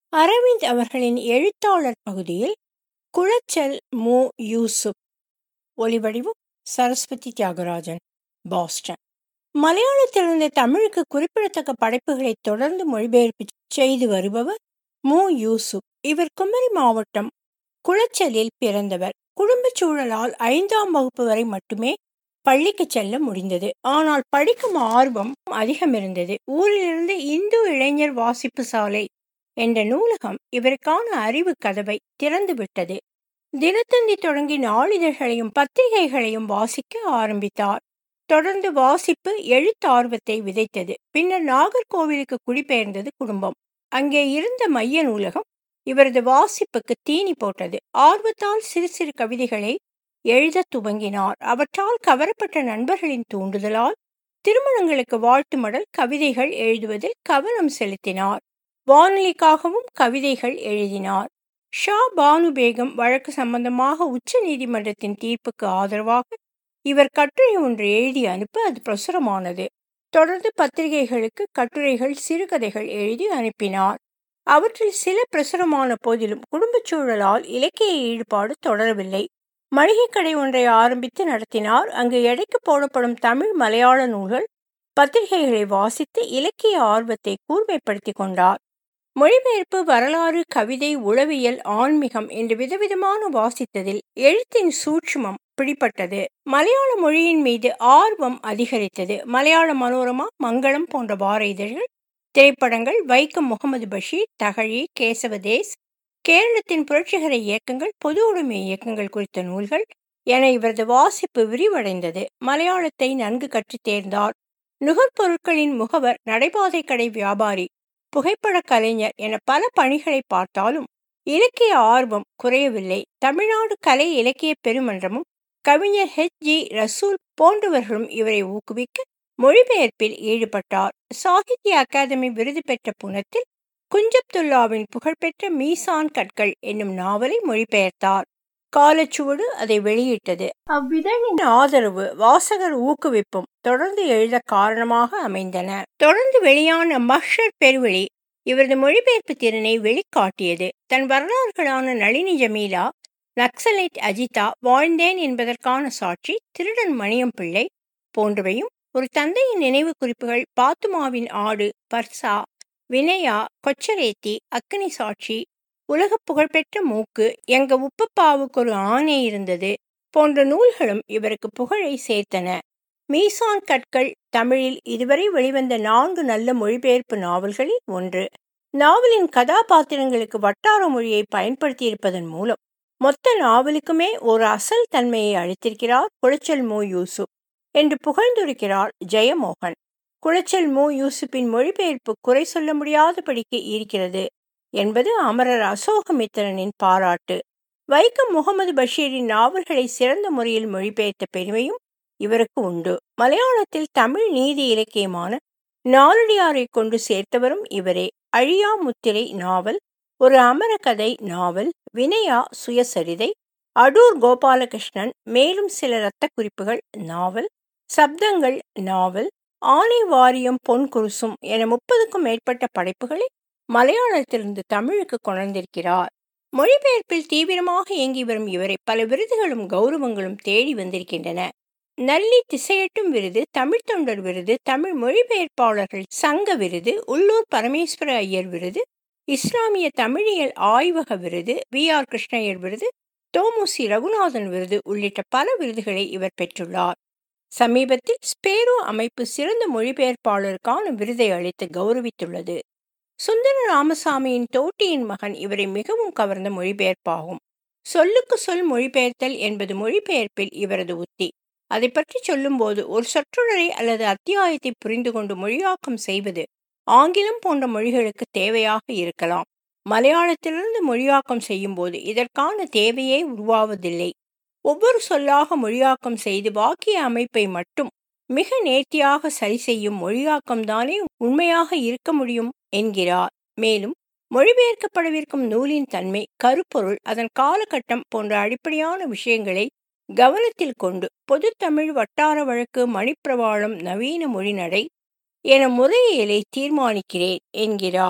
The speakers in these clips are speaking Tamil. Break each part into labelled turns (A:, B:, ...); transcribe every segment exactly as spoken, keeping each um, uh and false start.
A: அரவிந்த் அவர்களின் எழுத்தாளர் பகுதியில் குளச்சல் மு. யூசுப். ஒலிவடிவம் சரஸ்வதி தியாகராஜன், பாஸ்டன். மலையாளத்திலிருந்து தமிழுக்கு குறிப்பிடத்தக்க படைப்புகளை தொடர்ந்து மொழிபெயர்ப்பு செய்து வருபவர் மு. யூசுப். இவர் குமரி மாவட்டம் குளச்சலில் பிறந்தவர். குடும்பச் சூழலால் ஐந்தாம் வகுப்பு வரை மட்டுமே பள்ளிக்கு செல்ல முடிந்தது. ஆனால் படிக்கும் ஆர்வம் அதிகம் இருந்தது. ஊரிலிருந்து இந்து இளைஞர் வாசிப்பு சாலை என்ற நூலகம் இவருக்கான அறிவு கதவை திறந்துவிட்டது. தினத்தந்தி தொடங்கி நாளிதழ்களையும் பத்திரிகைகளையும் வாசிக்க ஆரம்பித்தார். தொடர்ந்து வாசிப்பு எழுத்தார்வத்தை விதைத்தது. பின்னர் நாகர்கோவிலுக்கு குடிபெயர்ந்தது குடும்பம். அங்கே இருந்த மைய நூலகம் இவரது வாசிப்புக்கு தீனி போட்டது. ஆர்வத்தால் சிறு சிறு கவிதைகளை எழுத துவங்கினார். அவற்றால் கவரப்பட்ட நண்பர்களின் தூண்டுதலால் திருமணங்களுக்கு வாழ்த்து மடல் கவிதைகள் எழுதுவதில் கவனம் செலுத்தினார். வானொலிக்காகவும் கவிதைகள் எழுதினார். ஷா பானு பேகம் வழக்கு சம்பந்தமாக உச்ச நீதிமன்றத்தின் தீர்ப்புக்கு ஆதரவாக இவர் கட்டுரை ஒன்று எழுதி அனுப்ப அது பிரசுரமானது. தொடர்ந்து பத்திரிகைகளுக்கு கட்டுரைகள், சிறுகதைகள் எழுதி அனுப்பினார். அவற்றில் சில பிரசுரமான போதிலும் குடும்பச் சூழலால் இலக்கிய ஈடுபாடு தொடரவில்லை. மளிகை கடை ஒன்றை ஆரம்பித்து நடத்தினார். அங்கு எடைக்கு போடப்படும் தமிழ் மலையாள நூல்கள், பத்திரிகைகளை வாசித்து இலக்கிய ஆர்வத்தை கூர்மைப்படுத்தி கொண்டார். மொழிபெயர்ப்பு, வரலாறு, கவிதை, உளவியல், ஆன்மீகம் என்று விதவிதமான வாசித்ததில் எழுத்தின் சூட்சுமம் பிடிபட்டது. மலையாள மொழியின் மீது ஆர்வம் அதிகரித்தது. மலையாள மனோரமா, மங்களம் போன்ற வார இதழ்கள், திரைப்படங்கள், வைக்கம் முகமது பஷீர், தகழி, கேசவதேஸ், கேரளத்தின் புரட்சிகர இயக்கங்கள், பொது உடைமை இயக்கங்கள் குறித்த நூல்கள் என இவரது வாசிப்பு விரிவடைந்தது. மலையாளத்தை நன்கு கற்றுத் தேர்ந்தார். நுகர்பொருட்களின் முகவர், நடைபாதை கடை வியாபாரி, புகைப்பட கலைஞர் என பல பணிகளை பார்த்தாலும் இலக்கிய ஆர்வம் குறையவில்லை. தமிழ்நாடு கலை இலக்கிய பெருமன்றமும் கவிஞர் ஹெச் ஜி ரசூல் போன்றவர்களும் இவரை ஊக்குவிக்க மொழிபெயர்ப்பில் ஈடுபட்டார். சாகித்ய அகாதமி விருது பெற்ற புனத்தில் குஞ்சப்துல்லாவின் புகழ்பெற்ற மீசான் கற்கள் என்னும் நாவலை மொழிபெயர்த்தார். காலச்சுவடு அதை வெளியிட்டது. அவ்விதழின் ஆதரவு, வாசகர் ஊக்குவிப்பும் தொடர்ந்து எழுத காரணமாக அமைந்தன. தொடர்ந்து வெளியான மஹ்ஷர் பெருவெளி இவரது மொழிபெயர்ப்பு திறனை வெளிக்காட்டியது. தன் வரலாறுகளான நளினி ஜமீலா, நக்சலைட் அஜிதா, வாழ்ந்தேன் என்பதற்கான சாட்சி, திருடன் மணியம் பிள்ளை போன்றவையும், ஒரு தந்தையின் நினைவு குறிப்புகள், பாத்துமாவின் ஆடு, பர்சா, வினயா, கொச்சரேத்தி, அக்கினி சாட்சி, உலக புகழ்பெற்ற மூக்கு, எங்க உப்பப்பாவுக்கு ஒரு ஆணை இருந்தது போன்ற நூல்களும் இவருக்கு புகழை சேர்த்தன. மீசான் கற்கள் தமிழில் இதுவரை வெளிவந்த நான்கு நல்ல மொழிபெயர்ப்பு நாவல்களில் ஒன்று. நாவலின் கதாபாத்திரங்களுக்கு வட்டார மொழியை பயன்படுத்தியிருப்பதன் மூலம் மொத்த நாவலுக்குமே ஒரு அசல் தன்மையை அளித்திருக்கிறார் குளச்சல் மு. யூசுப் என்று புகழ்ந்துரைக்கிறார் ஜெயமோகன். குளச்சல் மு. யூசுப்பின் மொழிபெயர்ப்பு குறை சொல்ல முடியாதபடிக்கு இருக்கிறது என்பது அமரர் அசோகமித்திரனின் பாராட்டு. வைக்கம் முகமது பஷீரின் நாவல்களை சிறந்த முறையில் மொழிபெயர்த்த பெருமையும் இவருக்கு உண்டு. மலையாளத்தில் தமிழ் நீதி இலக்கியமான நாலடியாரை கொண்டு சேர்த்தவரும் இவரே. அழியா முத்திரை நாவல், ஒரு அமர கதை நாவல், வினயா சுயசரிதை, அடூர் கோபாலகிருஷ்ணன், மேலும் சில இரத்த குறிப்புகள் நாவல், சப்தங்கள் நாவல், ஆனை வாரியம், பொன் குருசும் என முப்பதுக்கும் மேற்பட்ட படைப்புகளை மலையாளத்திலிருந்து தமிழுக்கு கொண்டிருக்கிறார். மொழிபெயர்ப்பில் தீவிரமாக இயங்கி வரும் இவரை பல விருதுகளும் கௌரவங்களும் தேடி வந்திருக்கின்றன. நல்லி திசையட்டும் விருது, தமிழ் தொண்டர் விருது, தமிழ் மொழிபெயர்ப்பாளர்கள் சங்க விருது, உள்ளூர் பரமேஸ்வர ஐயர் விருது, இஸ்லாமிய தமிழியல் ஆய்வக விருது, வி ஆர் கிருஷ்ணய்யர் விருது, தோமுசி ரகுநாதன் விருது உள்ளிட்ட பல விருதுகளை இவர் பெற்றுள்ளார். சமீபத்தில் ஸ்பேரோ அமைப்பு சிறந்த மொழிபெயர்ப்பாளருக்கான விருதை அளித்து கௌரவித்துள்ளது. சுந்தர ராமசாமியின் தோட்டியின் மகன் இவரை மிகவும் கவர்ந்த மொழிபெயர்ப்பாகும். சொல்லுக்கு சொல் மொழிபெயர்த்தல் என்பது மொழிபெயர்ப்பில் இவரது உத்தி. அதை பற்றி சொல்லும்போது ஒரு சொற்றொடரை அல்லது அத்தியாயத்தை புரிந்து கொண்டு மொழியாக்கம் செய்வது ஆங்கிலம் போன்ற மொழிகளுக்கு தேவையாக இருக்கலாம். மலையாளத்திலிருந்து மொழியாக்கம் செய்யும் போது இதற்கான தேவையே உருவாவதில்லை. ஒவ்வொரு சொல்லாக மொழியாக்கம் செய்து வாக்கிய அமைப்பை மட்டும் மிக நேர்த்தியாக சரி செய்யும் மொழியாக்கம்தானே உண்மையாக இருக்க முடியும் என்கிறார். மேலும் மொழிபெயர்க்கப்படவிருக்கும் நூலின் தன்மை, கருப்பொருள், அதன் காலகட்டம் போன்ற அடிப்படையான விஷயங்களை கவனத்தில் கொண்டு பொது தமிழ், வட்டார வழக்கு, மணிப்பிரவாளம், நவீன மொழிநடை என முறையியலை தீர்மானிக்கிறேன் என்கிறார்.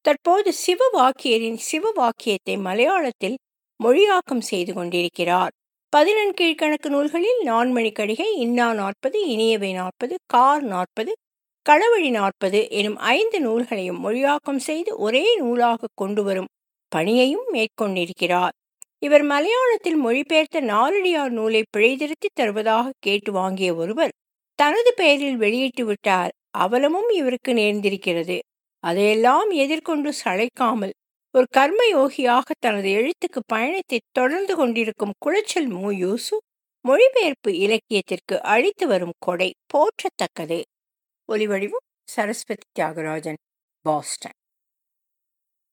A: தற்போது சிவவாக்கியரின் சிவவாக்கியத்தை மலையாளத்தில் மொழியாக்கம் செய்து கொண்டிருக்கிறார். பதினெண் கீழ்கணக்கு நூல்களில் நான்மணிக்கடிகை, இன்னா நாற்பது, இனியவை நாற்பது, கார் நாற்பது, களவழி நாற்பது எனும் ஐந்து நூல்களையும் மொழியாக்கம் செய்து ஒரே நூலாக கொண்டு வரும் பணியையும் மேற்கொண்டிருக்கிறார். இவர் மலையாளத்தில் மொழிபெயர்த்த நாலடியார் நூலை பிழைதிருத்தி தருவதாக கேட்டு வாங்கிய ஒருவர் தனது பெயரில் வெளியிட்டு விட்டார். அவலமும் இவருக்கு நேர்ந்திருக்கிறது. அதையெல்லாம் எதிர்கொண்டு சளைக்காமல் ஒரு கர்மயோகியாக தனது எழுத்துக்கு பயணத்தை தொடர்ந்து கொண்டிருக்கும் குளச்சல் மு. யூசுப் மொழிபெயர்ப்பு இலக்கியத்திற்கு அளித்து வரும் கொடை போற்றத்தக்கது. ஒலிவடிவம் சரஸ்வதி தியாகராஜன், பாஸ்டன்.